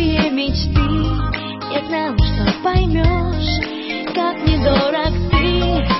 далекие мечты. Я знала, что поймешь, как мне дорог ты.